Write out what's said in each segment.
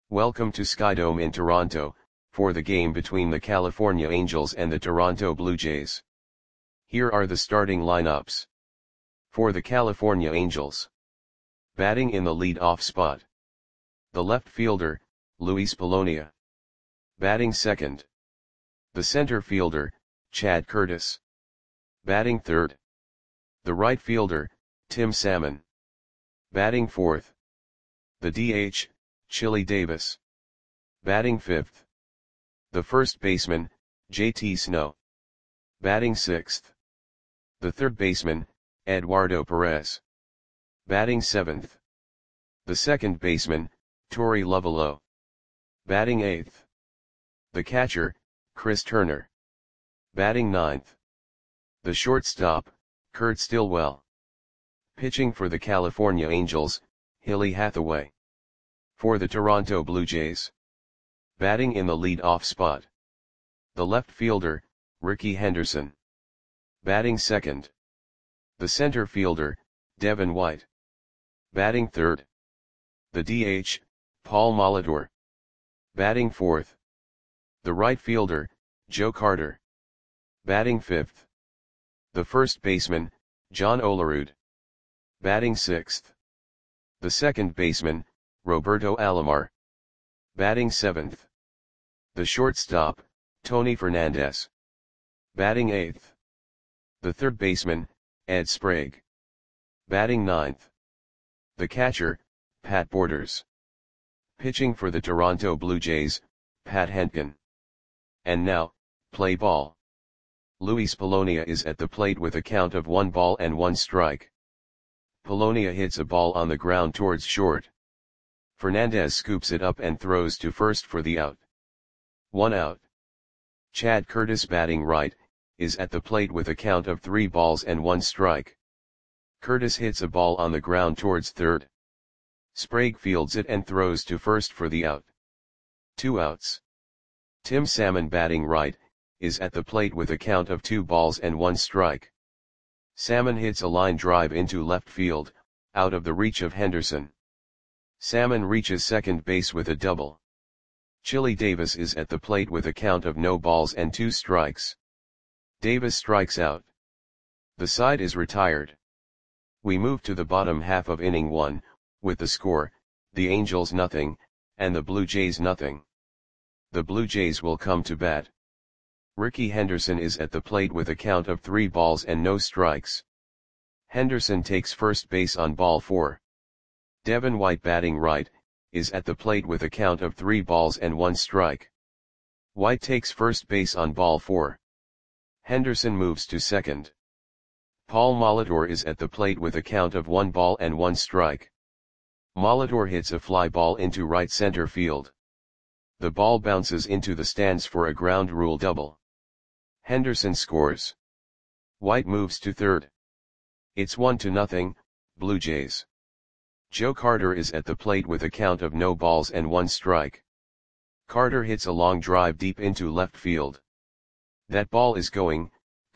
Welcome to Skydome in Toronto, for the game between the California Angels and the Toronto Blue Jays. Here are the starting lineups. For the California Angels. Batting in the lead-off spot. The left fielder, Luis Polonia. Batting second. The center fielder, Chad Curtis. Batting third. The right fielder, Tim Salmon. Batting fourth. The DH, Chili Davis. Batting fifth. The first baseman, JT Snow. Batting sixth. The third baseman, Eduardo Perez. Batting seventh. The second baseman, Torey Lovullo. Batting eighth. The catcher, Chris Turner. Batting ninth. The shortstop, Kurt Stillwell. Pitching for the California Angels, Hilly Hathaway. For the Toronto Blue Jays. Batting in the lead-off spot. The left fielder, Rickey Henderson. Batting second. The center fielder, Devin White. Batting third. The DH, Paul Molitor. Batting fourth. The right fielder, Joe Carter. Batting fifth. The first baseman, John Olerud. Batting sixth. The second baseman, Roberto Alomar. Batting seventh. The shortstop, Tony Fernandez. Batting eighth. The third baseman, Ed Sprague. Batting ninth. The catcher, Pat Borders. Pitching for the Toronto Blue Jays, Pat Hentgen. And now, play ball. Luis Polonia is at the plate with a count of 1 ball and 1 strike. Polonia hits a ball on the ground towards short. Fernandez scoops it up and throws to first for the out. 1 out. Chad Curtis, batting right, is at the plate with a count of 3 balls and 1 strike. Curtis hits a ball on the ground towards third. Sprague fields it and throws to first for the out. 2 outs. Tim Salmon, batting right, is at the plate with a count of 2 balls and 1 strike. Salmon hits a line drive into left field, out of the reach of Henderson. Salmon reaches second base with a double. Chili Davis is at the plate with a count of no balls and 2 strikes. Davis strikes out. The side is retired. We move to the bottom half of inning 1, with the score, the Angels nothing, and the Blue Jays nothing. The Blue Jays will come to bat. Rickey Henderson is at the plate with a count of 3 balls and no strikes. Henderson takes first base on ball 4. Devin White, batting right, is at the plate with a count of 3 balls and 1 strike. White takes first base on ball 4. Henderson moves to second. Paul Molitor is at the plate with a count of 1 ball and 1 strike. Molitor hits a fly ball into right center field. The ball bounces into the stands for a ground rule double. Henderson scores. White moves to third. It's 1-0, Blue Jays. Joe Carter is at the plate with a count of no balls and 1 strike. Carter hits a long drive deep into left field. That ball is gone.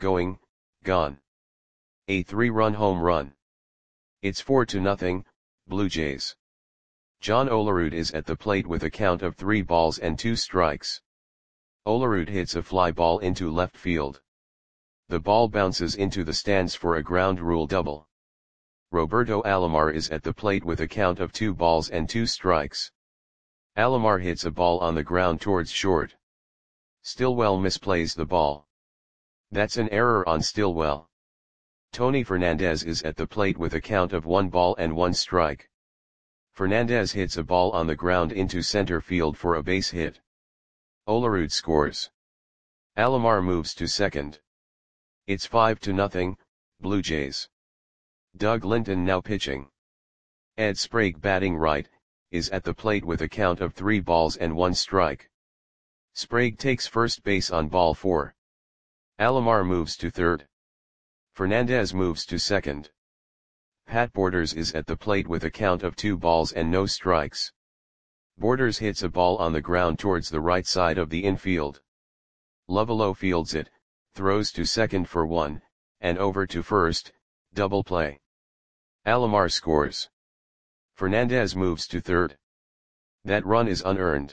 A 3-run home run. It's 4-0, Blue Jays. John Olerud is at the plate with a count of 3 balls and 2 strikes. Olerud hits a fly ball into left field. The ball bounces into the stands for a ground rule double. Roberto Alomar is at the plate with a count of 2 balls and 2 strikes. Alomar hits a ball on the ground towards short. Stillwell misplays the ball. That's an error on Stillwell. Tony Fernandez is at the plate with a count of 1 ball and 1 strike. Fernandez hits a ball on the ground into center field for a base hit. Olerud scores. Alomar moves to second. It's 5-0, Blue Jays. Doug Linton now pitching. Ed Sprague, batting right, is at the plate with a count of 3 balls and 1 strike. Sprague takes first base on ball 4. Alomar moves to third. Fernandez moves to second. Pat Borders is at the plate with a count of 2 balls and no strikes. Borders hits a ball on the ground towards the right side of the infield. Lovullo fields it, throws to second for 1, and over to first, double play. Alomar scores. Fernandez moves to third. That run is unearned.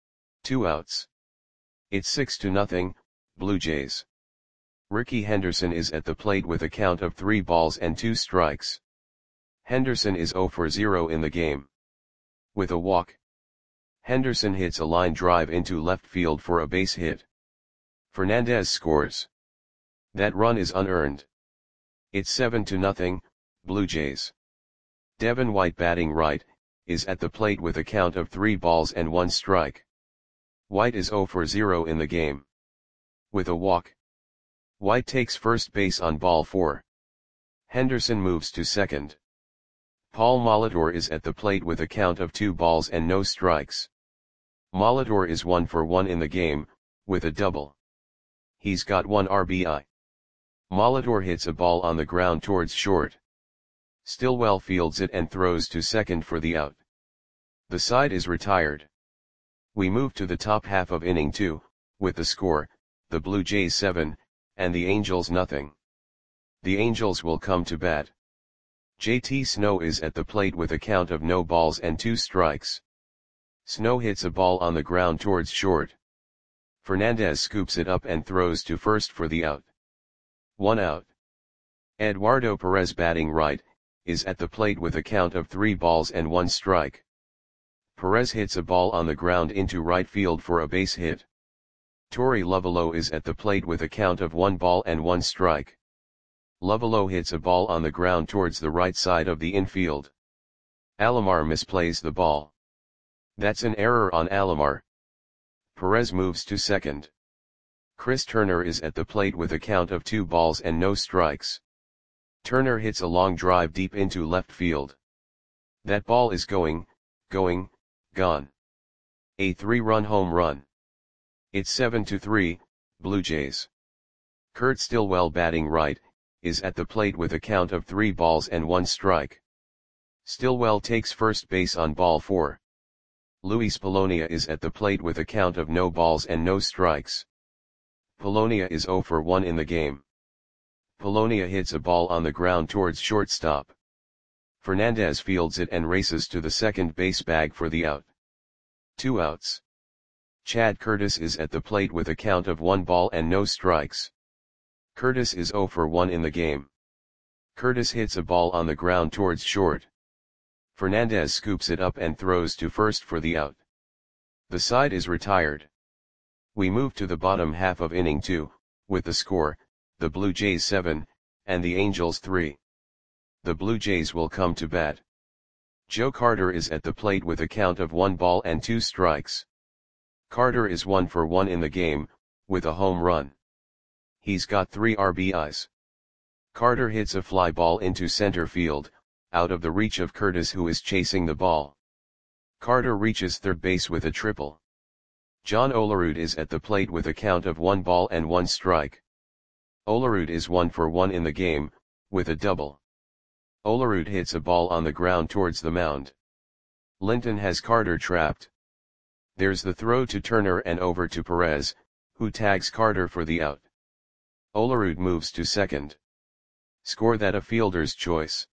2 outs. It's 6-0, Blue Jays. Rickey Henderson is at the plate with a count of 3 balls and 2 strikes. Henderson is 0 for 0 in the game. With a walk, Henderson hits a line drive into left field for a base hit. Fernandez scores. That run is unearned. It's 7-0, Blue Jays. Devin White, batting right, is at the plate with a count of 3 balls and 1 strike. White is 0 for 0 in the game. With a walk, White takes first base on ball 4. Henderson moves to second. Paul Molitor is at the plate with a count of 2 balls and no strikes. Molitor is 1 for 1 in the game, with a double. He's got 1 RBI. Molitor hits a ball on the ground towards short. Stillwell fields it and throws to second for the out. The side is retired. We move to the top half of inning 2, with the score, the Blue Jays 7, and the Angels nothing. The Angels will come to bat. JT Snow is at the plate with a count of no balls and 2 strikes. Snow hits a ball on the ground towards short. Fernandez scoops it up and throws to first for the out. 1 out. Eduardo Perez, batting right, is at the plate with a count of 3 balls and 1 strike. Perez hits a ball on the ground into right field for a base hit. Torey Lovullo is at the plate with a count of 1 ball and 1 strike. Lovullo hits a ball on the ground towards the right side of the infield. Alomar misplays the ball. That's an error on Alomar. Perez moves to second. Chris Turner is at the plate with a count of 2 balls and no strikes. Turner hits a long drive deep into left field. That ball is going, gone. A 3-run home run. It's 7-3, Blue Jays. Kurt Stillwell, batting right, is at the plate with a count of 3 balls and 1 strike. Stillwell takes first base on ball 4. Luis Polonia is at the plate with a count of no balls and no strikes. Polonia is 0 for 1 in the game. Polonia hits a ball on the ground towards shortstop. Fernandez fields it and races to the second base bag for the out. 2 outs. Chad Curtis is at the plate with a count of 1 ball and no strikes. Curtis is 0 for 1 in the game. Curtis hits a ball on the ground towards short. Fernandez scoops it up and throws to first for the out. The side is retired. We move to the bottom half of inning 2, with the score, the Blue Jays 7, and the Angels 3. The Blue Jays will come to bat. Joe Carter is at the plate with a count of 1 ball and 2 strikes. Carter is 1 for 1 in the game, with a home run. He's got 3 RBIs. Carter hits a fly ball into center field, out of the reach of Curtis, who is chasing the ball. Carter reaches third base with a triple. John Olerud is at the plate with a count of 1 ball and 1 strike. Olerud is 1 for 1 in the game, with a double. Olerud hits a ball on the ground towards the mound. Linton has Carter trapped. There's the throw to Turner and over to Perez, who tags Carter for the out. Olerud moves to second. Score that a fielder's choice.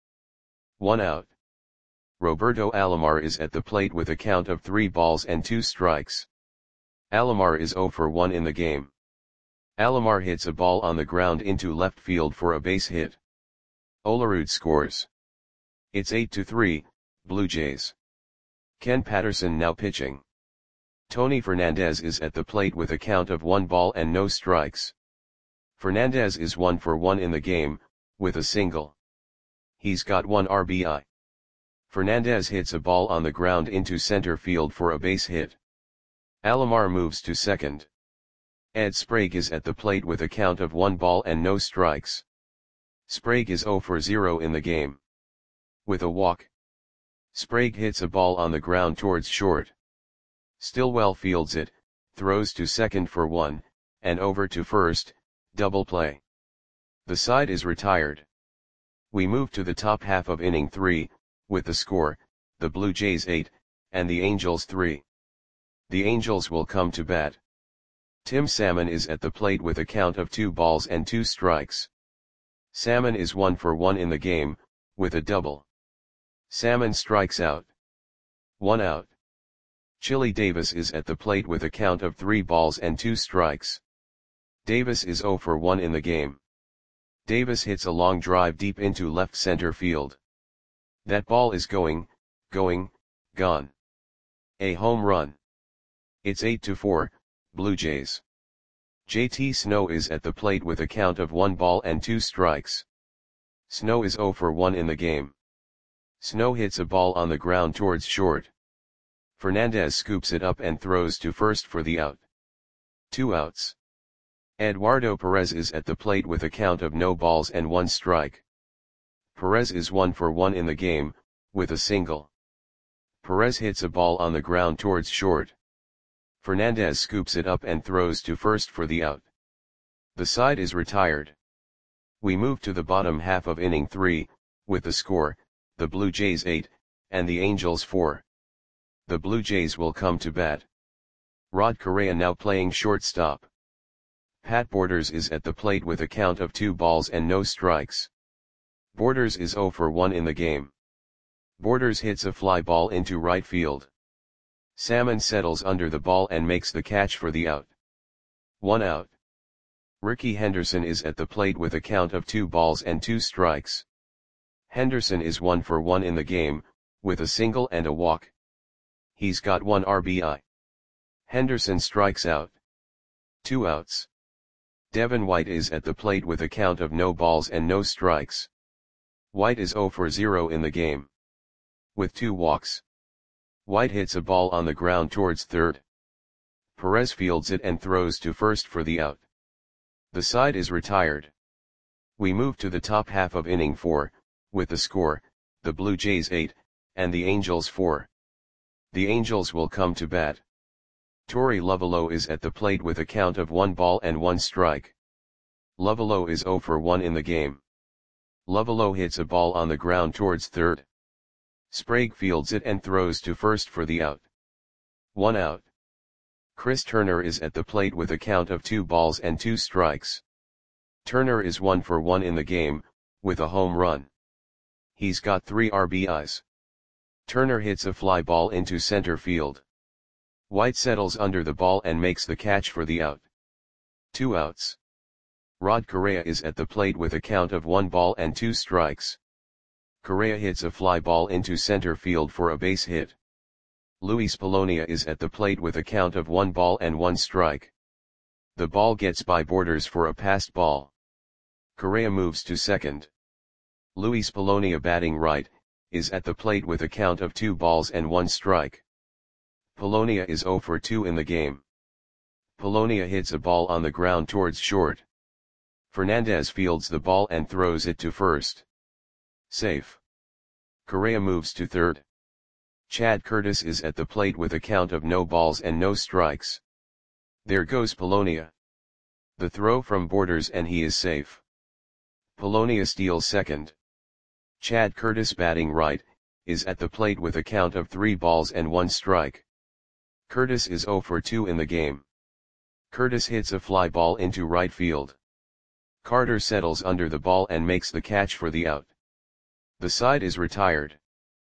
1 out. Roberto Alomar is at the plate with a count of 3 balls and 2 strikes. Alomar is 0 for 1 in the game. Alomar hits a ball on the ground into left field for a base hit. Olerud scores. It's 8-3, Blue Jays. Ken Patterson now pitching. Tony Fernandez is at the plate with a count of 1 ball and no strikes. Fernandez is 1 for 1 in the game, with a single. He's got 1 RBI. Fernandez hits a ball on the ground into center field for a base hit. Alomar moves to second. Ed Sprague is at the plate with a count of 1 ball and no strikes. Sprague is 0 for 0 in the game. With a walk, Sprague hits a ball on the ground towards short. Stillwell fields it, throws to second for 1, and over to first, double play. The side is retired. We move to the top half of inning 3, with the score, the Blue Jays 8, and the Angels 3. The Angels will come to bat. Tim Salmon is at the plate with a count of 2 balls and 2 strikes. Salmon is 1 for 1 in the game, with a double. Salmon strikes out. 1 out. Chili Davis is at the plate with a count of 3 balls and 2 strikes. Davis is 0 for 1 in the game. Davis hits a long drive deep into left center field. That ball is gone. A home run. It's 8-4, Blue Jays. JT Snow is at the plate with a count of 1 ball and 2 strikes. Snow is 0 for 1 in the game. Snow hits a ball on the ground towards short. Fernandez scoops it up and throws to first for the out. 2 outs. Eduardo Perez is at the plate with a count of no balls and 1 strike. Perez is 1 for 1 in the game, with a single. Perez hits a ball on the ground towards short. Fernandez scoops it up and throws to first for the out. The side is retired. We move to the bottom half of inning 3, with the score, the Blue Jays 8, and the Angels 4. The Blue Jays will come to bat. Rod Correa now playing shortstop. Pat Borders is at the plate with a count of 2 balls and no strikes. Borders is 0 for 1 in the game. Borders hits a fly ball into right field. Salmon settles under the ball and makes the catch for the out. 1 out. Rickey Henderson is at the plate with a count of 2 balls and 2 strikes. Henderson is 1 for 1 in the game, with a single and a walk. He's got 1 RBI. Henderson strikes out. 2 outs. Devin White is at the plate with a count of no balls and no strikes. White is 0 for 0 in the game. With 2 walks. White hits a ball on the ground towards third. Perez fields it and throws to first for the out. The side is retired. We move to the top half of inning 4, with the score, the Blue Jays 8, and the Angels 4. The Angels will come to bat. Torey Lovullo is at the plate with a count of 1 ball and 1 strike. Lovullo is 0 for 1 in the game. Lovullo hits a ball on the ground towards third. Sprague fields it and throws to first for the out. 1 out. Chris Turner is at the plate with a count of 2 balls and 2 strikes. Turner is 1 for 1 in the game, with a home run. He's got 3 RBIs. Turner hits a fly ball into center field. White settles under the ball and makes the catch for the out. 2 outs. Rod Correa is at the plate with a count of 1 ball and 2 strikes. Correa hits a fly ball into center field for a base hit. Luis Polonia is at the plate with a count of 1 ball and 1 strike. The ball gets by Borders for a passed ball. Correa moves to second. Luis Polonia, batting right, is at the plate with a count of 2 balls and 1 strike. Polonia is 0 for 2 in the game. Polonia hits a ball on the ground towards short. Fernandez fields the ball and throws it to first. Safe. Correa moves to third. Chad Curtis is at the plate with a count of no balls and no strikes. There goes Polonia. The throw from Borders and he is safe. Polonia steals second. Chad Curtis, batting right, is at the plate with a count of 3 balls and 1 strike. Curtis is 0 for 2 in the game. Curtis hits a fly ball into right field. Carter settles under the ball and makes the catch for the out. The side is retired.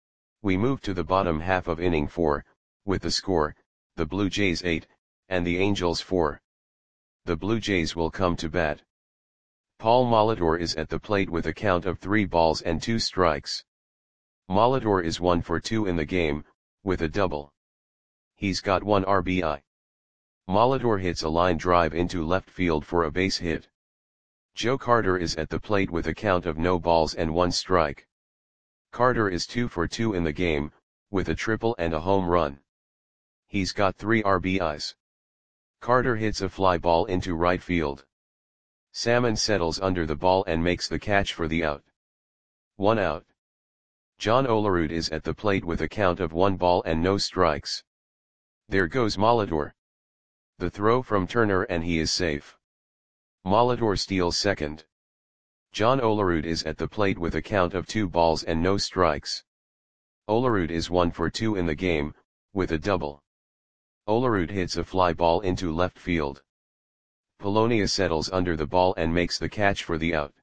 We move to the bottom half of inning 4, with the score, the Blue Jays 8, and the Angels 4. The Blue Jays will come to bat. Paul Molitor is at the plate with a count of 3 balls and 2 strikes. Molitor is 1 for 2 in the game, with a double. He's got 1 RBI. Molitor hits a line drive into left field for a base hit. Joe Carter is at the plate with a count of no balls and 1 strike. Carter is 2 for 2 in the game, with a triple and a home run. He's got 3 RBIs. Carter hits a fly ball into right field. Salmon settles under the ball and makes the catch for the out. 1 out. John Olerud is at the plate with a count of 1 ball and no strikes. There goes Molitor. The throw from Turner and he is safe. Molitor steals second. John Olerud is at the plate with a count of 2 balls and no strikes. Olerud is 1 for 2 in the game, with a double. Olerud hits a fly ball into left field. Polonia settles under the ball and makes the catch for the out.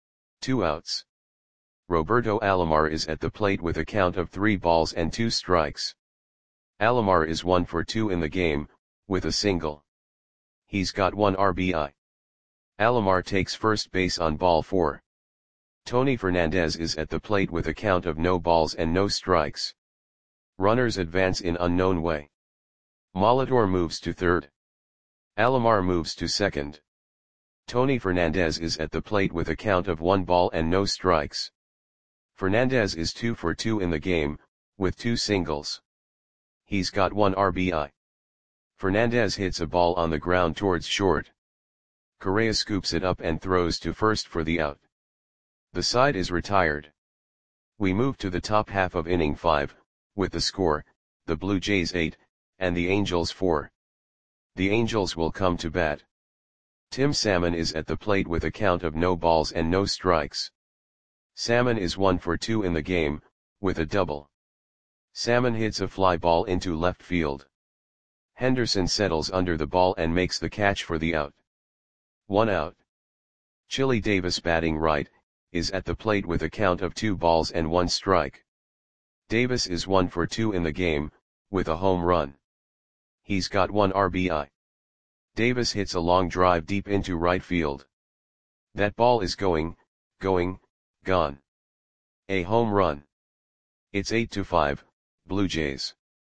2 outs. Roberto Alomar is at the plate with a count of 3 balls and 2 strikes. Alomar is 1 for 2 in the game, with a single. He's got 1 RBI. Alomar takes first base on ball 4. Tony Fernandez is at the plate with a count of no balls and no strikes. Runners advance in unknown way. Molitor moves to third. Alomar moves to second. Tony Fernandez is at the plate with a count of 1 ball and no strikes. Fernandez is 2 for 2 in the game, with 2 singles. He's got 1 RBI. Fernandez hits a ball on the ground towards short. Correa scoops it up and throws to first for the out. The side is retired. We move to the top half of inning 5, with the score, the Blue Jays 8, and the Angels 4. The Angels will come to bat. Tim Salmon is at the plate with a count of no balls and no strikes. Salmon is 1 for 2 in the game, with a double. Salmon hits a fly ball into left field. Henderson settles under the ball and makes the catch for the out. 1 out. Chili Davis, batting right, is at the plate with a count of 2 balls and 1 strike. Davis is 1 for 2 in the game, with a home run. He's got 1 RBI. Davis hits a long drive deep into right field. That ball is going, gone. A home run. It's 8-5, Blue Jays.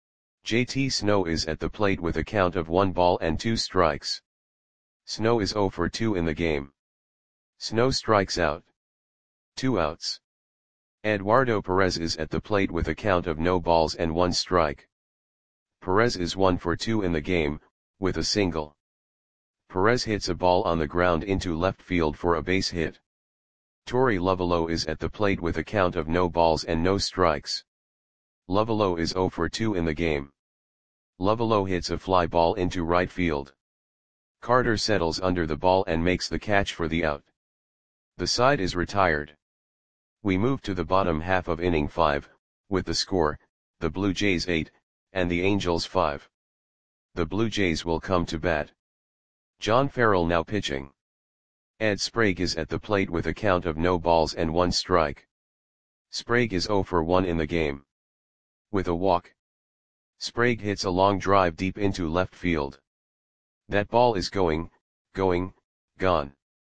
JT Snow is at the plate with a count of 1 ball and 2 strikes. Snow is 0 for 2 in the game. Snow strikes out. 2 outs. Eduardo Perez is at the plate with a count of no balls and 1 strike. Perez is 1 for 2 in the game, with a single. Perez hits a ball on the ground into left field for a base hit. Torey Lovullo is at the plate with a count of no balls and no strikes. Lovullo is 0 for 2 in the game. Lovullo hits a fly ball into right field. Carter settles under the ball and makes the catch for the out. The side is retired. We move to the bottom half of inning 5, with the score, the Blue Jays 8, and the Angels 5. The Blue Jays will come to bat. John Farrell now pitching. Ed Sprague is at the plate with a count of no balls and 1 strike. Sprague is 0 for 1 in the game. With a walk. Sprague hits a long drive deep into left field. That ball is going, gone.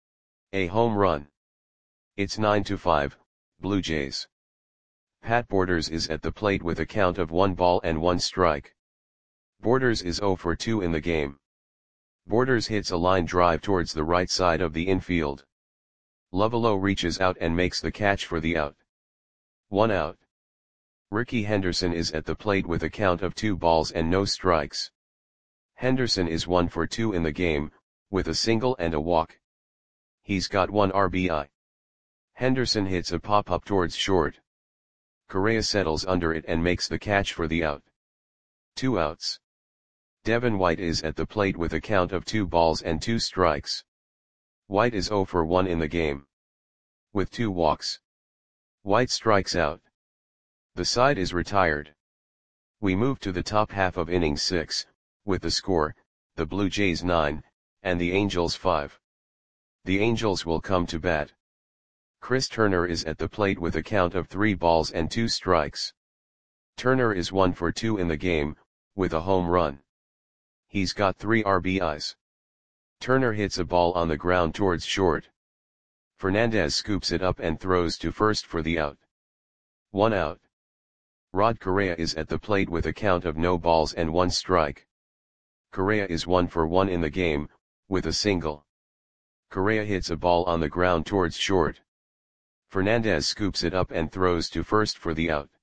A home run. It's 9-5, Blue Jays. Pat Borders is at the plate with a count of 1 ball and 1 strike. Borders is 0 for 2 in the game. Borders hits a line drive towards the right side of the infield. Lovullo reaches out and makes the catch for the out. 1 out. Ricky Henderson is at the plate with a count of 2 balls and no strikes. Henderson is 1 for 2 in the game, with a single and a walk. He's got 1 RBI. Henderson hits a pop-up towards short. Correa settles under it and makes the catch for the out. 2 outs. Devin White is at the plate with a count of 2 balls and 2 strikes. White is 0 for 1 in the game. With 2 walks. White strikes out. The side is retired. We move to the top half of inning 6, with the score, the Blue Jays 9, and the Angels 5. The Angels will come to bat. Chris Turner is at the plate with a count of 3 balls and 2 strikes. Turner is 1 for 2 in the game, with a home run. He's got 3 RBIs. Turner hits a ball on the ground towards short. Fernandez scoops it up and throws to first for the out. 1 out. Rod Correa is at the plate with a count of no balls and 1 strike. Correa is 1 for 1 in the game, with a single. Correa hits a ball on the ground towards short. Fernandez scoops it up and throws to first for the out.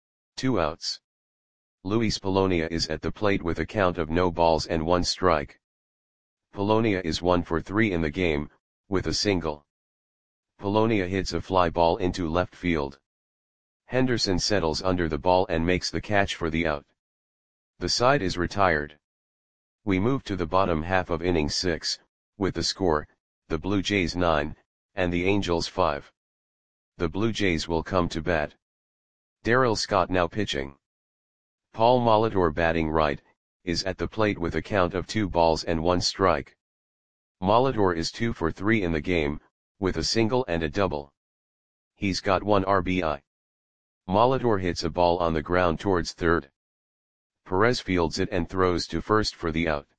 2 outs. Luis Polonia is at the plate with a count of no balls and 1 strike. Polonia is 1 for 3 in the game, with a single. Polonia hits a fly ball into left field. Henderson settles under the ball and makes the catch for the out. The side is retired. We move to the bottom half of inning 6, with the score, the Blue Jays 9, and the Angels 5. The Blue Jays will come to bat. Darryl Scott now pitching. Paul Molitor, batting right, is at the plate with a count of 2 balls and 1 strike. Molitor is 2 for 3 in the game, with a single and a double. He's got 1 RBI. Molitor hits a ball on the ground towards third. Perez fields it and throws to first for the out.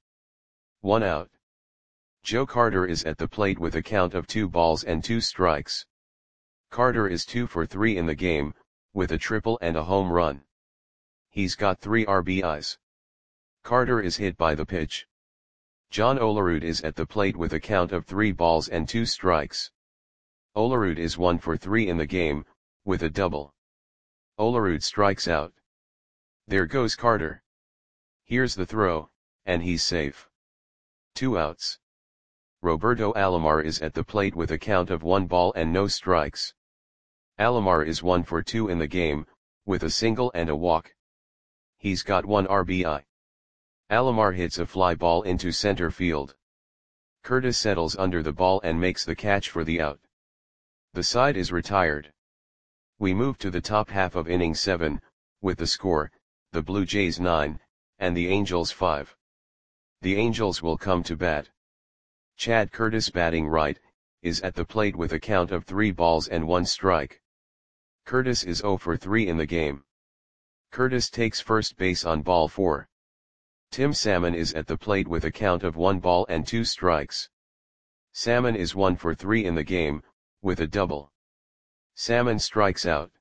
1 out. Joe Carter is at the plate with a count of 2 balls and 2 strikes. Carter is 2 for 3 in the game, with a triple and a home run. He's got 3 RBIs. Carter is hit by the pitch. John Olerud is at the plate with a count of 3 balls and 2 strikes. Olerud is 1 for 3 in the game, with a double. Olerud strikes out. There goes Carter. Here's the throw, and he's safe. 2 outs. Roberto Alomar is at the plate with a count of 1 ball and no strikes. Alomar is 1 for 2 in the game, with a single and a walk. He's got 1 RBI. Alomar hits a fly ball into center field. Curtis settles under the ball and makes the catch for the out. The side is retired. We move to the top half of inning 7, with the score, the Blue Jays 9, and the Angels 5. The Angels will come to bat. Chad Curtis, batting right, is at the plate with a count of 3 balls and 1 strike. Curtis is 0 for 3 in the game. Curtis takes first base on ball 4. Tim Salmon is at the plate with a count of 1 ball and 2 strikes. Salmon is 1 for 3 in the game, with a double. Salmon strikes out.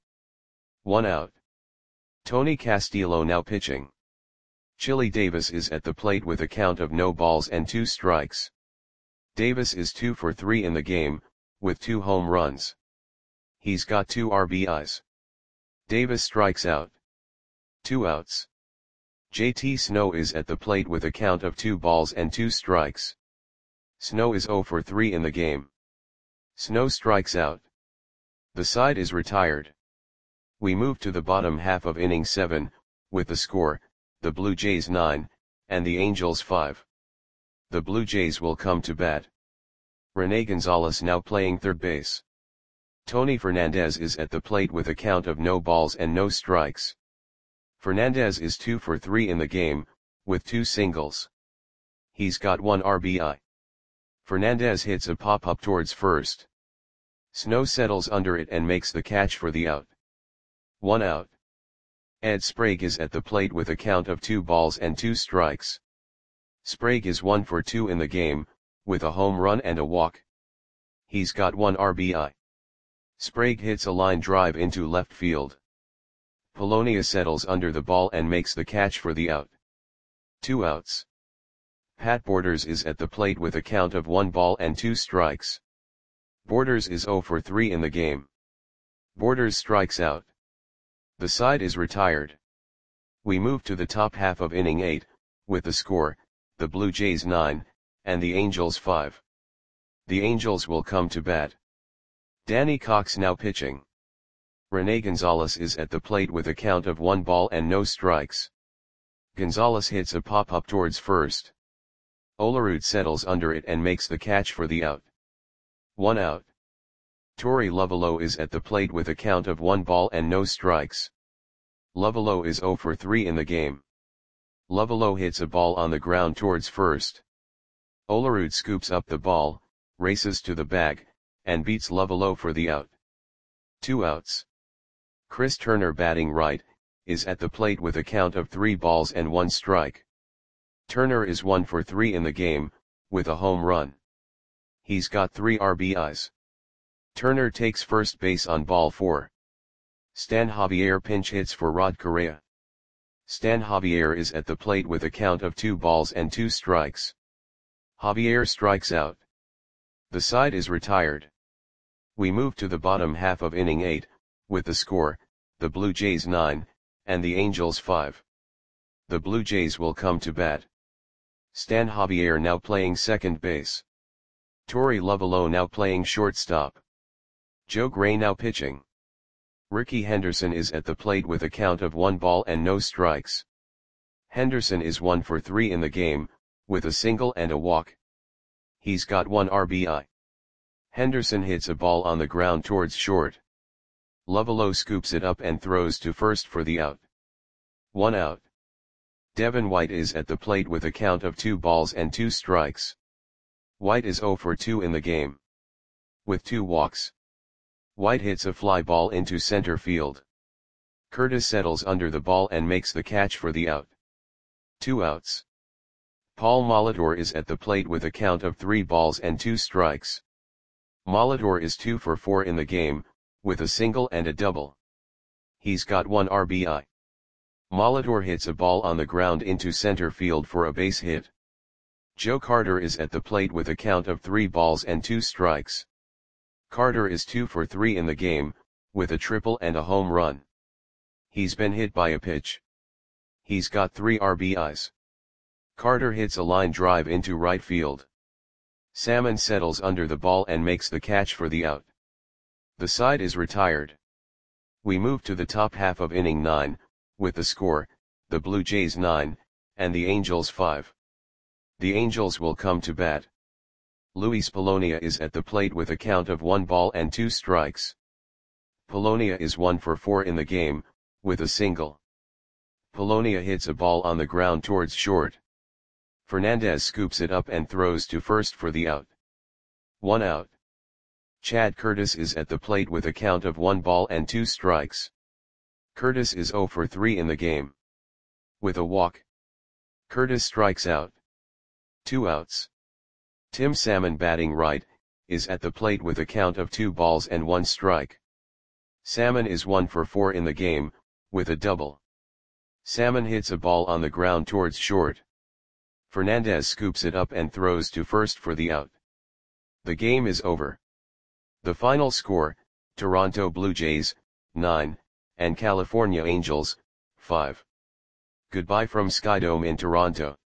1 out. Tony Castillo now pitching. Chili Davis is at the plate with a count of no balls and 2 strikes. Davis is 2 for 3 in the game, with 2 home runs. He's got 2 RBIs. Davis strikes out. 2 outs. JT Snow is at the plate with a count of 2 balls and 2 strikes. Snow is 0 for 3 in the game. Snow strikes out. The side is retired. We move to the bottom half of inning 7, with the score, the Blue Jays 9, and the Angels 5. The Blue Jays will come to bat. Rene Gonzalez now playing third base. Tony Fernandez is at the plate with a count of no balls and no strikes. Fernandez is 2 for 3 in the game, with 2 singles. He's got 1 RBI. Fernandez hits a pop-up towards first. Snow settles under it and makes the catch for the out. 1 out. Ed Sprague is at the plate with a count of 2 balls and 2 strikes. Sprague is 1 for 2 in the game, with a home run and a walk. He's got 1 RBI. Sprague hits a line drive into left field. Polonia settles under the ball and makes the catch for the out. 2 outs. Pat Borders is at the plate with a count of 1 ball and 2 strikes. Borders is 0 for 3 in the game. Borders strikes out. The side is retired. We move to the top half of inning 8, with the score, the Blue Jays 9, and the Angels 5. The Angels will come to bat. Danny Cox now pitching. Rene Gonzalez is at the plate with a count of 1 ball and no strikes. Gonzalez hits a pop-up towards first. Olerud settles under it and makes the catch for the out. 1 out. Torey Lovullo is at the plate with a count of 1 ball and no strikes. Lovullo is 0 for 3 in the game. Lovullo hits a ball on the ground towards first. Olerud scoops up the ball, races to the bag, and beats Lovullo for the out. 2 outs. Chris Turner, batting right, is at the plate with a count of 3 balls and 1 strike. Turner is 1 for 3 in the game, with a home run. He's got 3 RBIs. Turner takes first base on ball 4. Stan Javier pinch hits for Rod Correa. Stan Javier is at the plate with a count of 2 balls and 2 strikes. Javier strikes out. The side is retired. We move to the bottom half of inning 8, with the score, the Blue Jays 9, and the Angels 5. The Blue Jays will come to bat. Stan Javier now playing second base. Torey Lovullo now playing shortstop. Joe Gray now pitching. Ricky Henderson is at the plate with a count of 1 ball and no strikes. Henderson is 1 for 3 in the game, with a single and a walk. He's got 1 RBI. Henderson hits a ball on the ground towards short. Lovullo scoops it up and throws to first for the out. 1 out. Devin White is at the plate with a count of 2 balls and 2 strikes. White is 0 for 2 in the game. With 2 walks. White hits a fly ball into center field. Curtis settles under the ball and makes the catch for the out. 2 outs. Paul Molitor is at the plate with a count of 3 balls and 2 strikes. Molitor is 2 for 4 in the game, with a single and a double. He's got 1 RBI. Molitor hits a ball on the ground into center field for a base hit. Joe Carter is at the plate with a count of 3 balls and 2 strikes. Carter is 2 for 3 in the game, with a triple and a home run. He's been hit by a pitch. He's got 3 RBIs. Carter hits a line drive into right field. Salmon settles under the ball and makes the catch for the out. The side is retired. We move to the top half of inning 9, with the score, the Blue Jays 9, and the Angels 5. The Angels will come to bat. Luis Polonia is at the plate with a count of 1 ball and 2 strikes. Polonia is 1 for 4 in the game, with a single. Polonia hits a ball on the ground towards short. Fernandez scoops it up and throws to first for the out. 1 out. Chad Curtis is at the plate with a count of 1 ball and 2 strikes. Curtis is 0 for 3 in the game. With a walk. Curtis strikes out. 2 outs. Tim Salmon, batting right, is at the plate with a count of 2 balls and 1 strike. Salmon is 1 for 4 in the game, with a double. Salmon hits a ball on the ground towards short. Fernandez scoops it up and throws to first for the out. The game is over. The final score, Toronto Blue Jays, 9, and California Angels, 5. Goodbye from Skydome in Toronto.